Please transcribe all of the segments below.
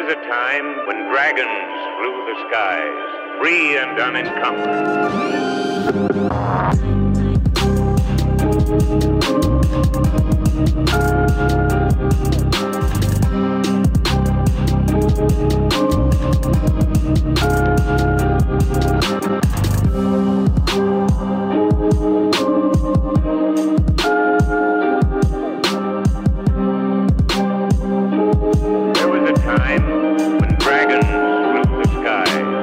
was a time when dragons flew the skies, free and There was a time when dragons flew the skies.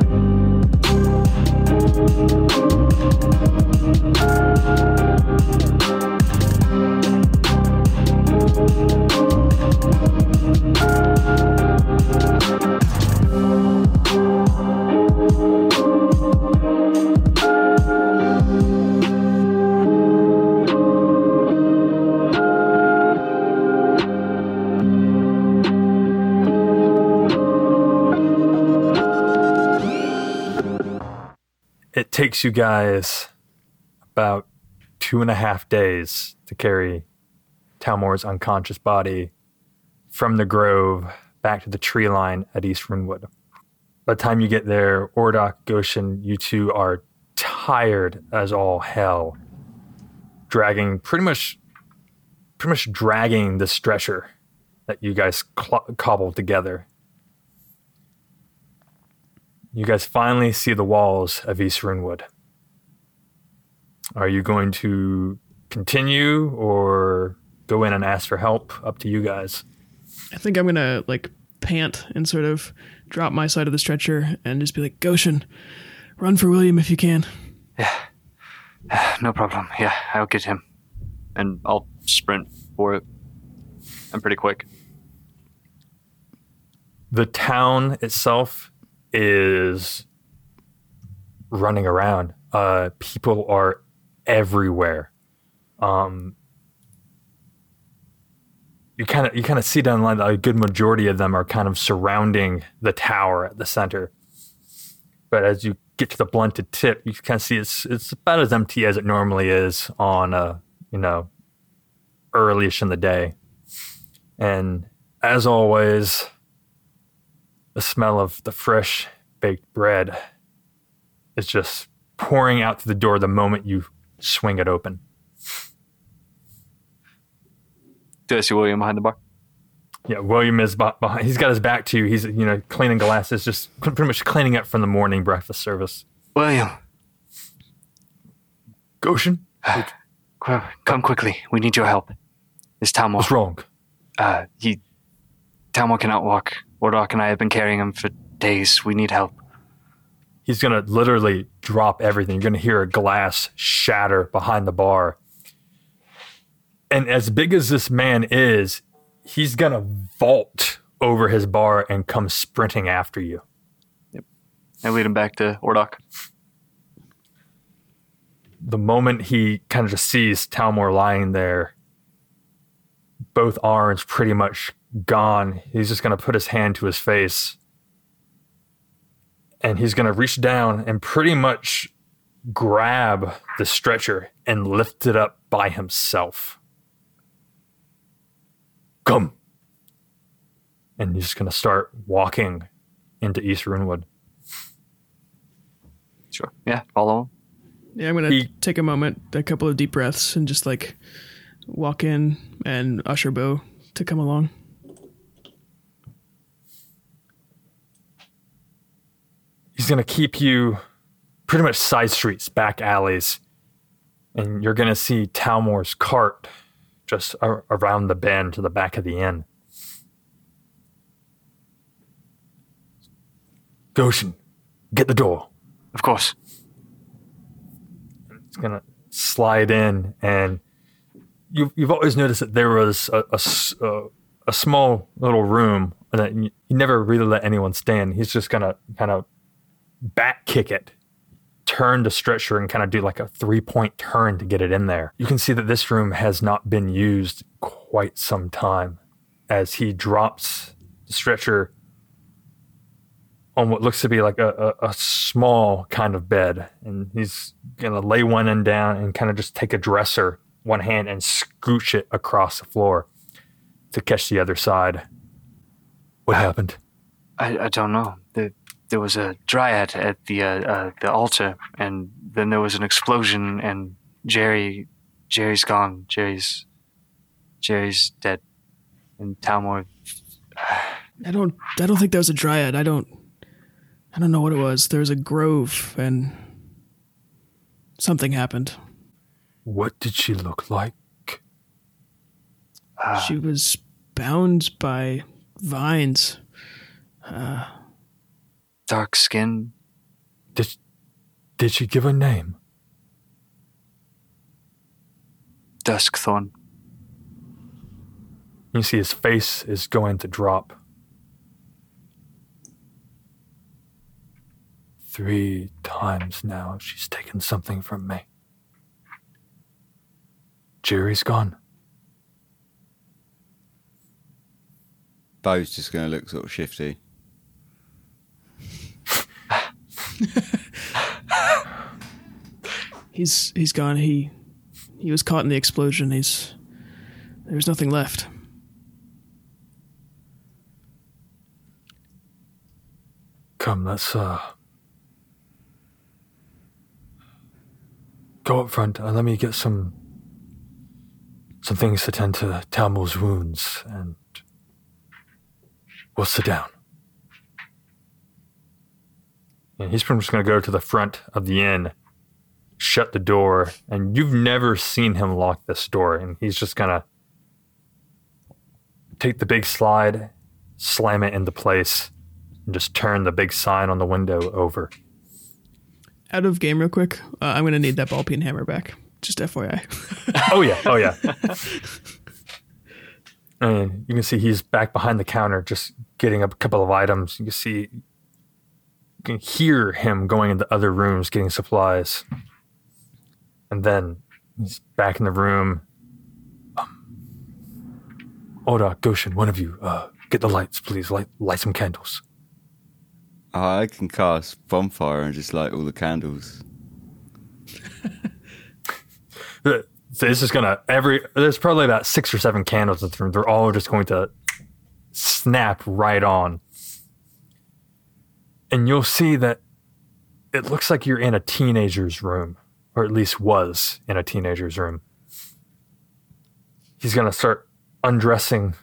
It takes you guys about 2.5 days to carry Talmore's unconscious body from the grove back to the tree line at East Runewood. By the time you get there, Ordok, Goshen, you two are tired as all hell, pretty much dragging the stretcher that you guys cobbled together. You guys finally see the walls of East Runewood. Are you going to continue or go in and ask for help? Up to you guys. I think I'm going to pant and sort of drop my side of the stretcher and just be like, Goshen, run for William if you can. Yeah, no problem. Yeah, I'll get him. And I'll sprint for it. I'm pretty quick. The town itself is running around. People are everywhere. You kind of see down the line that a good majority of them are kind of surrounding the tower at the center. But as you get to the blunted tip, you kind of see it's about as empty as it normally is on early-ish in the day. And as always, the smell of the fresh baked bread is just pouring out through the door the moment you swing it open. Do I see William behind the bar? Yeah, William is behind. He's got his back to you. He's cleaning glasses, just pretty much cleaning up from the morning breakfast service. William. Goshen? Come quickly. We need your help. It's Talmor. What's wrong? Talmor cannot walk. Ordok and I have been carrying him for days. We need help. He's going to literally drop everything. You're going to hear a glass shatter behind the bar. And as big as this man is, he's going to vault over his bar and come sprinting after you. Yep. I lead him back to Ordok. The moment he kind of just sees Talmor lying there, both arms pretty much gone, he's just going to put his hand to his face and he's going to reach down and pretty much grab the stretcher and lift it up by himself. Come. And he's just going to start walking into East Runewood. Sure. Yeah, follow him. Yeah, I'm going to take a moment, a couple of deep breaths, and just walk in and usher Bo to come along. He's going to keep you pretty much side streets, back alleys, and you're going to see Talmor's cart just around the bend to the back of the inn. Goshen, get the door. Of course. It's going to slide in, and you've always noticed that there was a small little room that you never really let anyone stand. He's just going to kind of back kick it, turn the stretcher, and kind of do like a 3-point turn to get it in there. You can see that this room has not been used quite some time as he drops the stretcher on what looks to be like a small kind of bed. And he's going to lay one end down and kind of just take a dresser, one hand, and scooch it across the floor to catch the other side. What happened? I don't know. There was a dryad at the altar, and then there was an explosion, and Jerry's gone. Jerry's dead, and Talmor. I don't think there was a dryad. I don't know what it was. There was a grove and something happened. What did she look like? She was bound by vines. Dark skin. Did she give a name? Duskthorn. You see his face is going to drop. 3 times now she's taken something from me. Jerry's gone. Bo's just going to look sort of shifty. He's gone. He was caught in the explosion. There's nothing left. Come, let's go up front and let me get some things to tend to Talmor's wounds, and we'll sit down. And he's pretty much going to go to the front of the inn, shut the door, and you've never seen him lock this door, and he's just going to take the big slide, slam it into place, and just turn the big sign on the window over. Out of game real quick, I'm going to need that ball peen hammer back. Just FYI. Oh yeah. And you can see he's back behind the counter just getting a couple of items. You can hear him going into other rooms getting supplies. And then he's back in the room. Oda, Goshen, one of you, get the lights, please. Light some candles. I can cast bonfire and just light all the candles. So this is there's probably about 6 or 7 candles in the room. They're all just going to snap right on. And you'll see that it looks like you're in a teenager's room, or at least was in a teenager's room. He's going to start undressing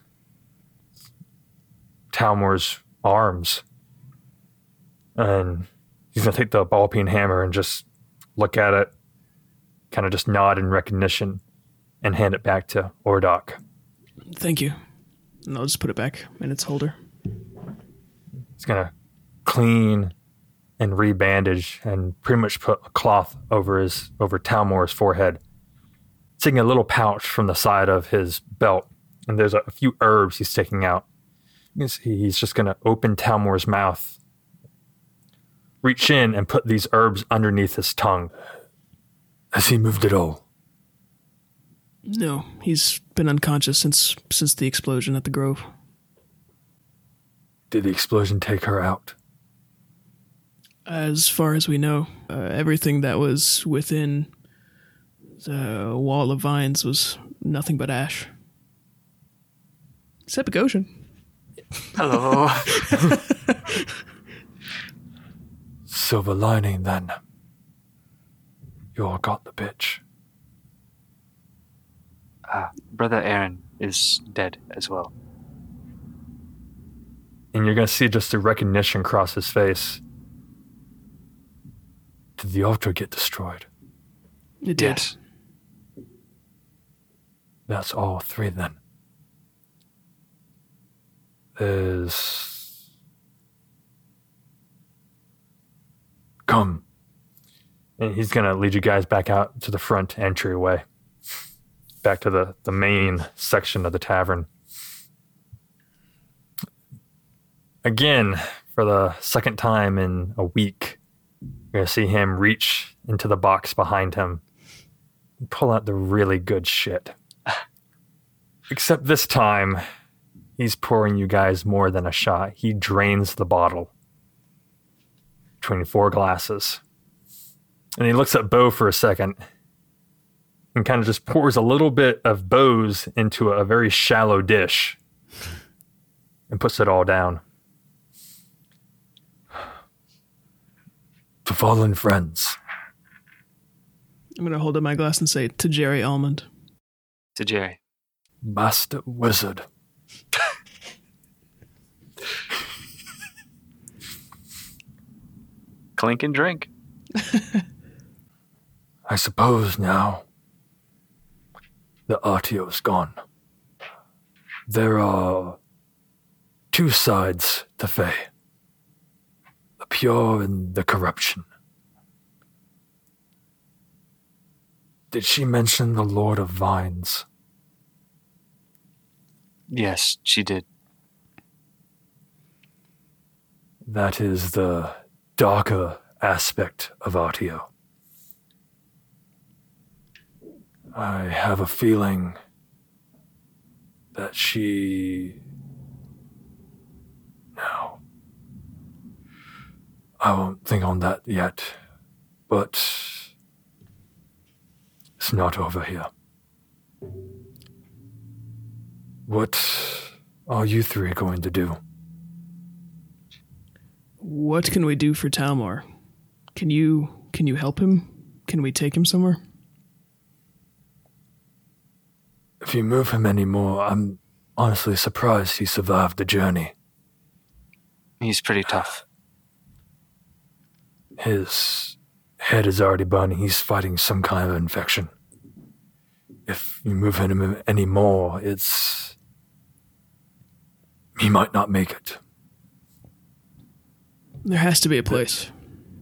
Talmor's arms. And he's going to take the ball peen hammer and just look at it, kind of just nod in recognition, and hand it back to Ordok. Thank you. And I'll just put it back in its holder. He's going to clean and rebandage and pretty much put a cloth over Talmor's forehead, taking a little pouch from the side of his belt, and there's a few herbs he's taking out. You can see he's just going to open Talmor's mouth, reach in and put these herbs underneath his tongue. Has he moved at all? No, he's been unconscious since the explosion at the Grove. Did the explosion take her out? As far as we know, everything that was within the wall of vines was nothing but ash. Except Goshen. Hello. Silver lining, then. You all got the bitch. Brother Aaron is dead as well. And you're going to see just a recognition cross his face. Did the altar get destroyed? It did. Yes. That's all 3 then. Come. And he's going to lead you guys back out to the front entryway. Back to the main section of the tavern. Again, for the second time in a week, you're going to see him reach into the box behind him and pull out the really good shit. Except this time, he's pouring you guys more than a shot. He drains the bottle between 4 glasses. And he looks at Bo for a second and kind of just pours a little bit of Bo's into a very shallow dish and puts it all down. To fallen friends. I'm going to hold up my glass and say, to Jerry Almond. To Jerry. Master Wizard. Clink and drink. I suppose now the Artio's gone. There are two sides to Fae. The pure and the corruption. Did she mention the Lord of Vines? Yes, she did. That is the darker aspect of Artio. I have a feeling that she... No. I won't think on that yet, but it's not over here. What are you three going to do? What can we do for Talmor? Can you help him? Can we take him somewhere? If you move him anymore, I'm honestly surprised he survived the journey. He's pretty tough. His head is already burning. He's fighting some kind of infection. If you move him anymore, he might not make it. There has to be a place.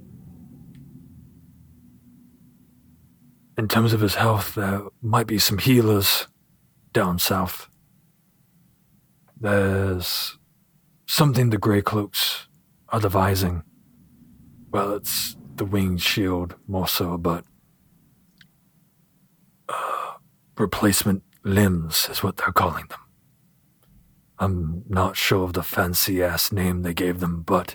In terms of his health, there might be some healers down south. There's something the Grey Cloaks are devising. Well, it's the winged shield more so, but replacement limbs is what they're calling them. I'm not sure of the fancy-ass name they gave them, but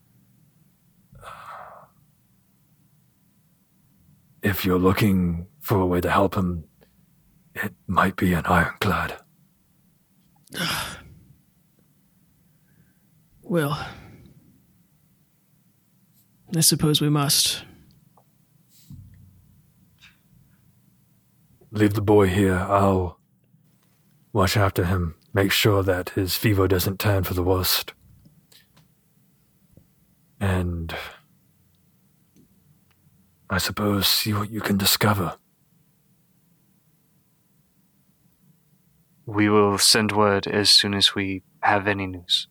if you're looking for a way to help him, it might be an ironclad. Well, I suppose we must. Leave the boy here. I'll watch after him. Make sure that his fever doesn't turn for the worst. And I suppose see what you can discover. We will send word as soon as we have any news.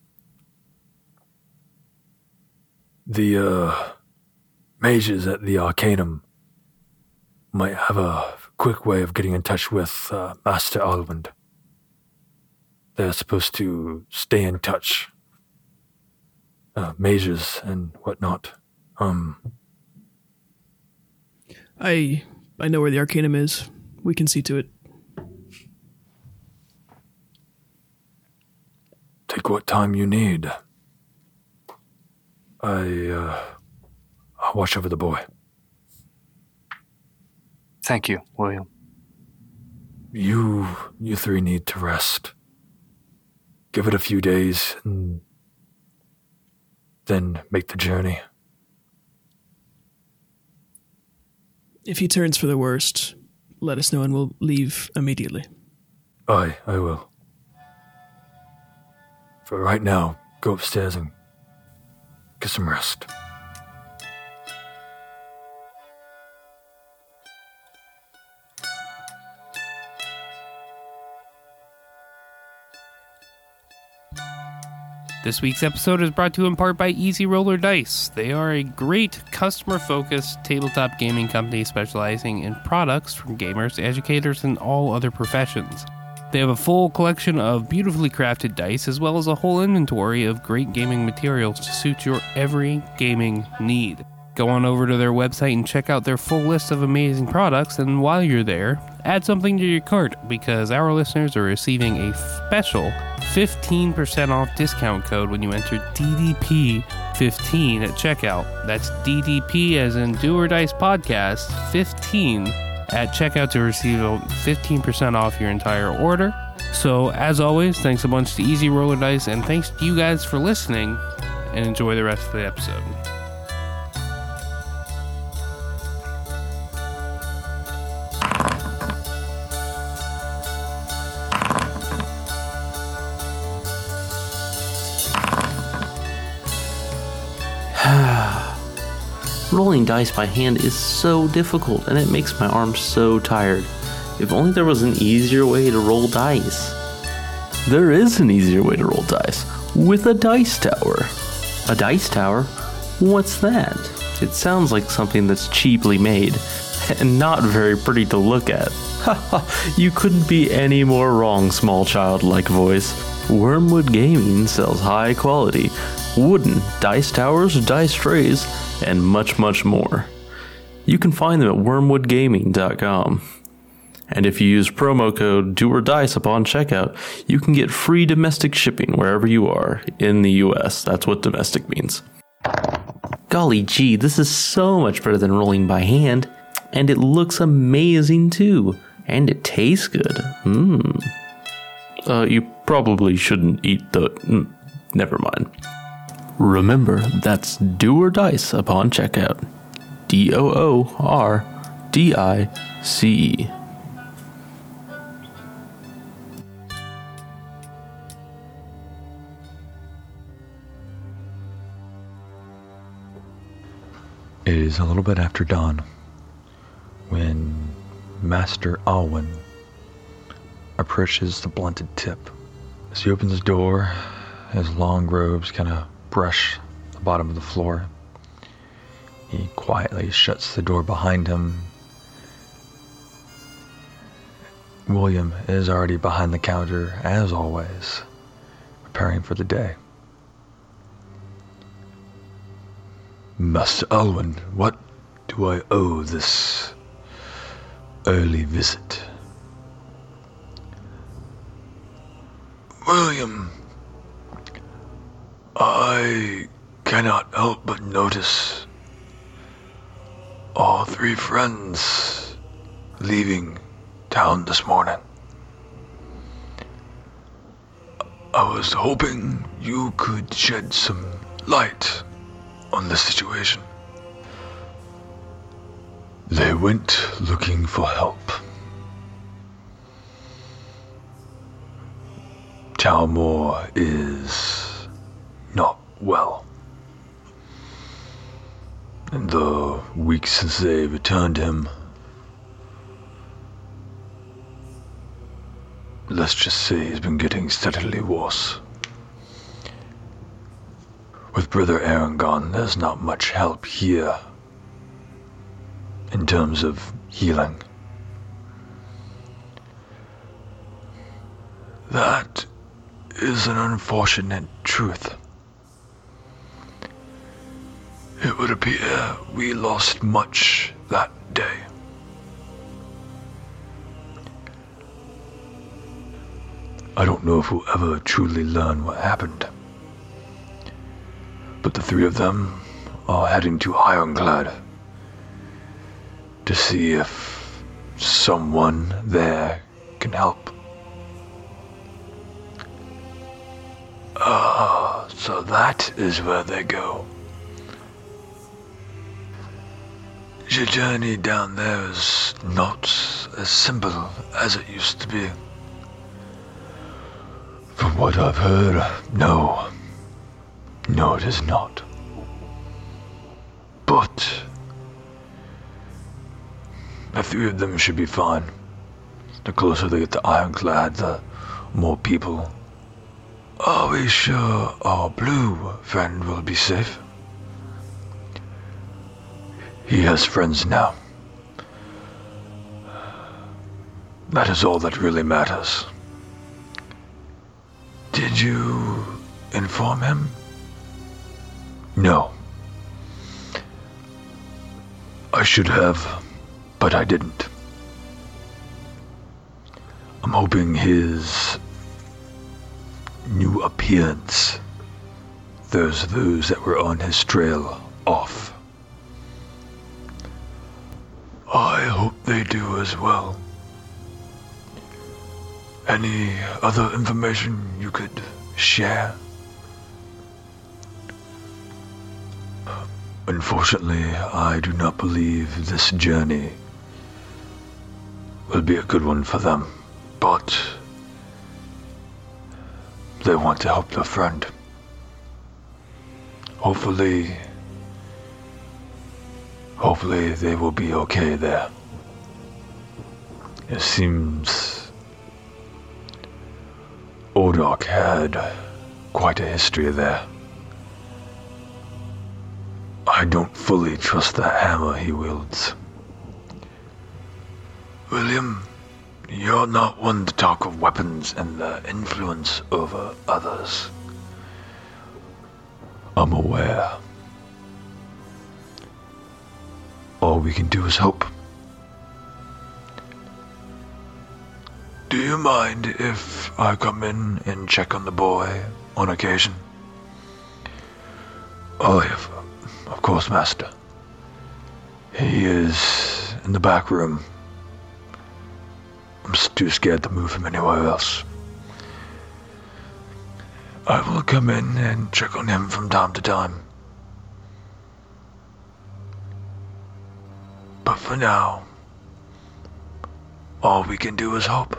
The mages at the Arcanum might have a quick way of getting in touch with Master Alwyn. They're supposed to stay in touch. Mages and whatnot. I know where the Arcanum is. We can see to it. Take what time you need. I'll watch over the boy. Thank you, William. You three need to rest. Give it a few days and then make the journey. If he turns for the worst, let us know and we'll leave immediately. I will. For right now, go upstairs and get some rest. This week's episode is brought to you in part by Easy Roller Dice. They are a great customer-focused tabletop gaming company specializing in products from gamers, educators, and all other professions. They have a full collection of beautifully crafted dice, as well as a whole inventory of great gaming materials to suit your every gaming need. Go on over to their website and check out their full list of amazing products, and while you're there, add something to your cart, because our listeners are receiving a special 15% off discount code when you enter DDP15 at checkout. That's DDP as in Do or Dice Podcast 15 at checkout to receive 15% off your entire order. So, as always, thanks a bunch to Easy Roller Dice, and thanks to you guys for listening, and enjoy the rest of the episode. Rolling dice by hand is so difficult and it makes my arms so tired. If only there was an easier way to roll dice. There is an easier way to roll dice, with a dice tower. A dice tower? What's that? It sounds like something that's cheaply made, and not very pretty to look at. Haha, you couldn't be any more wrong, small childlike voice. Wormwood Gaming sells high quality wooden dice towers, dice trays, and much, much more. You can find them at wormwoodgaming.com. And if you use promo code DOORDICE upon checkout, you can get free domestic shipping wherever you are in the US. That's what domestic means. Golly gee, this is so much better than rolling by hand. And it looks amazing too. And it tastes good. You probably shouldn't eat the... never mind. Remember, that's Do or Dice upon checkout. DOORDICE. It is a little bit after dawn when Master Alwyn approaches the blunted tip. As he opens the door, his long robes kind of brush the bottom of the floor. He quietly shuts the door behind him. William is already behind the counter, as always, preparing for the day. Master Alwyn, what do I owe this early visit? William, I cannot help but notice all three friends leaving town this morning. I was hoping you could shed some light on the situation. They went looking for help. Talmor is not well. In the weeks since they returned him, let's just say he's been getting steadily worse. With Brother Aaron gone, there's not much help here in terms of healing. That is an unfortunate truth. It would appear we lost much that day. I don't know if we'll ever truly learn what happened. But the three of them are heading to Ironclad to see if someone there can help. So that is where they go. Your journey down there is not as simple as it used to be. From what I've heard, no. No, it is not. But the three of them should be fine. The closer they get to Ironclad, the more people. Are we sure our blue friend will be safe? He has friends now. That is all that really matters. Did you inform him? No. I should have, but I didn't. I'm hoping his new appearance throws those that were on his trail off. I hope they do as well. Any other information you could share? Unfortunately, I do not believe this journey will be a good one for them, but they want to help their friend. Hopefully, Hopefully they will be okay there. It seems Odok had quite a history there. I don't fully trust the hammer he wields. William, you're not one to talk of weapons and their influence over others. I'm aware. All we can do is hope. Do you mind if I come in and check on the boy on occasion? Oh, of course, Master. He is in the back room. I'm too scared to move him anywhere else. I will come in and check on him from time to time. But for now, all we can do is hope.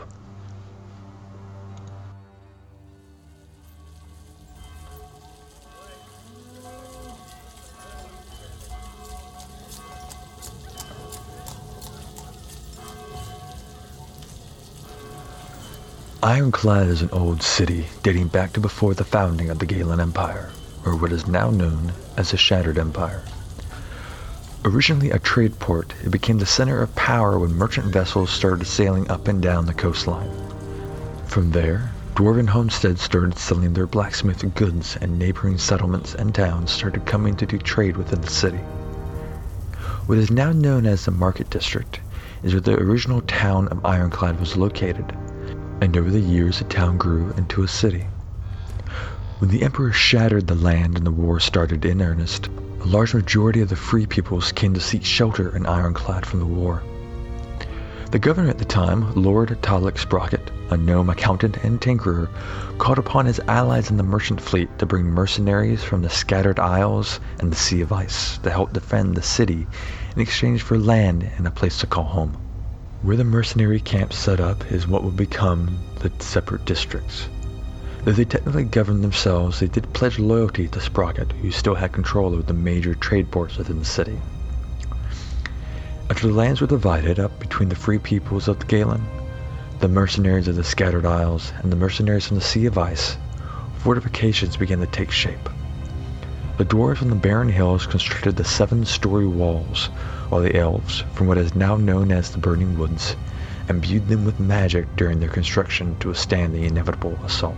Ironclad is an old city dating back to before the founding of the Galen Empire, or what is now known as the Shattered Empire. Originally a trade port, it became the center of power when merchant vessels started sailing up and down the coastline. From there, dwarven homesteads started selling their blacksmith goods, and neighboring settlements and towns started coming to do trade within the city. What is now known as the Market District is where the original town of Ironclad was located, and over the years the town grew into a city. When the Emperor shattered the land and the war started in earnest, a large majority of the free peoples came to seek shelter in Ironclad from the war. The governor at the time, Lord Talek Sprocket, a gnome accountant and tinkerer, called upon his allies in the merchant fleet to bring mercenaries from the Scattered Isles and the Sea of Ice to help defend the city in exchange for land and a place to call home. Where the mercenary camps set up is what would become the separate districts. Though they technically governed themselves, they did pledge loyalty to Sprocket, who still had control over the major trade ports within the city. After the lands were divided up between the free peoples of the Galen, the mercenaries of the Scattered Isles, and the mercenaries from the Sea of Ice, fortifications began to take shape. The dwarves on the barren hills constructed the 7-story walls, while the elves, from what is now known as the Burning Woods, imbued them with magic during their construction to withstand the inevitable assault.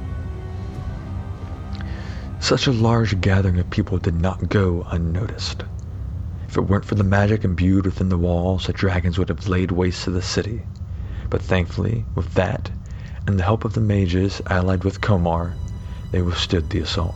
Such a large gathering of people did not go unnoticed. If it weren't for the magic imbued within the walls, the dragons would have laid waste to the city. But thankfully, with that, and the help of the mages allied with Komar, they withstood the assault.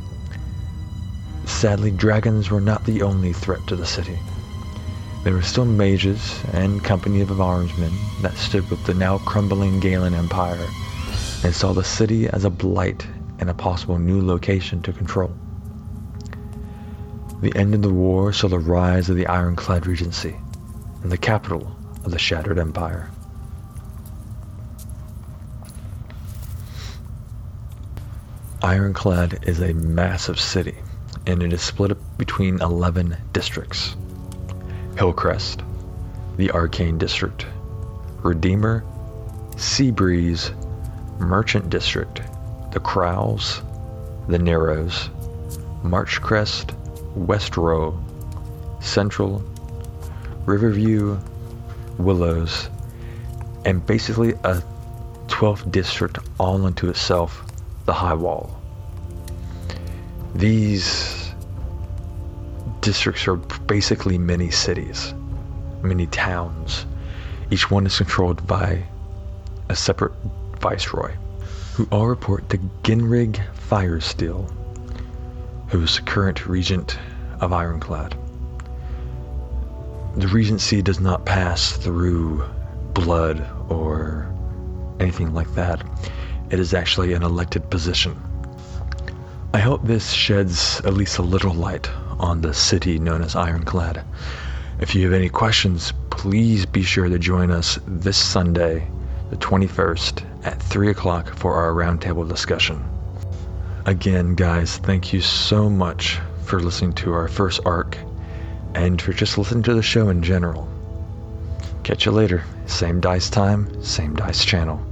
Sadly, dragons were not the only threat to the city. There were still mages and company of armsmen that stood with the now crumbling Galen Empire and saw the city as a blight and a possible new location to control. The end of the war saw the rise of the Ironclad Regency and the capital of the Shattered Empire. Ironclad is a massive city, and it is split up between 11 districts. Hillcrest, the Arcane District, Redeemer, Seabreeze, Merchant District, the Crowls, the Narrows, Marchcrest, West Row, Central, Riverview, Willows, and basically a 12th district all unto itself, the High Wall. These districts are basically mini cities, mini towns. Each one is controlled by a separate viceroy, who all report to Ginrig Firesteel, who is the current regent of Ironclad. The regency does not pass through blood or anything like that. It is actually an elected position. I hope this sheds at least a little light on the city known as Ironclad. If you have any questions, please be sure to join us this Sunday, the 21st, at 3 o'clock for our roundtable discussion. Again, guys, thank you so much for listening to our first arc, and for just listening to the show in general. Catch you later. Same dice time, same dice channel.